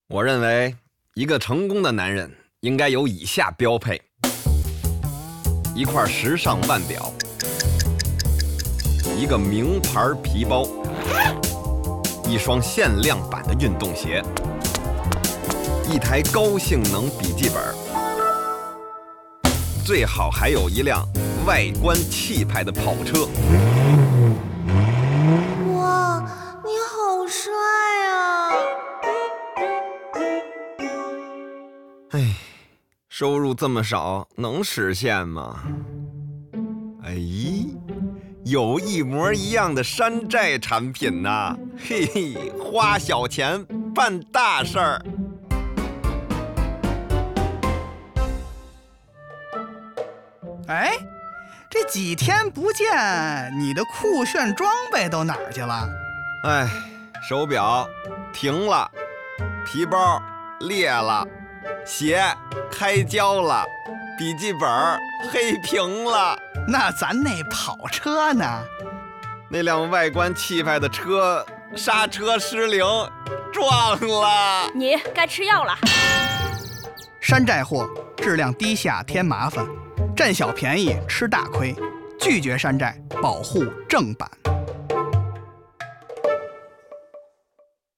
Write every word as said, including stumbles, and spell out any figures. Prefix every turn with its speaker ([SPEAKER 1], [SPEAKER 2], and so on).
[SPEAKER 1] 我认为一个成功的男人应该有以下标配：一块时尚腕表，一个名牌皮包，一双限量版的运动鞋，一台高性能笔记本，最好还有一辆外观气派的跑车。
[SPEAKER 2] 哇，你好帅啊！
[SPEAKER 1] 哎，收入这么少，能实现吗？哎，有一模一样的山寨产品呐！嘿嘿，花小钱办大事儿。
[SPEAKER 3] 哎，这几天不见，你的酷炫装备都哪儿去了？
[SPEAKER 1] 哎，手表停了，皮包裂了，鞋开胶了，笔记本黑屏了。
[SPEAKER 3] 那咱那跑车呢？
[SPEAKER 1] 那辆外观气派的车刹车失灵，撞了。
[SPEAKER 4] 你该吃药了。
[SPEAKER 3] 山寨货，质量低下添麻烦，占小便宜吃大亏，拒绝山寨，保护正版。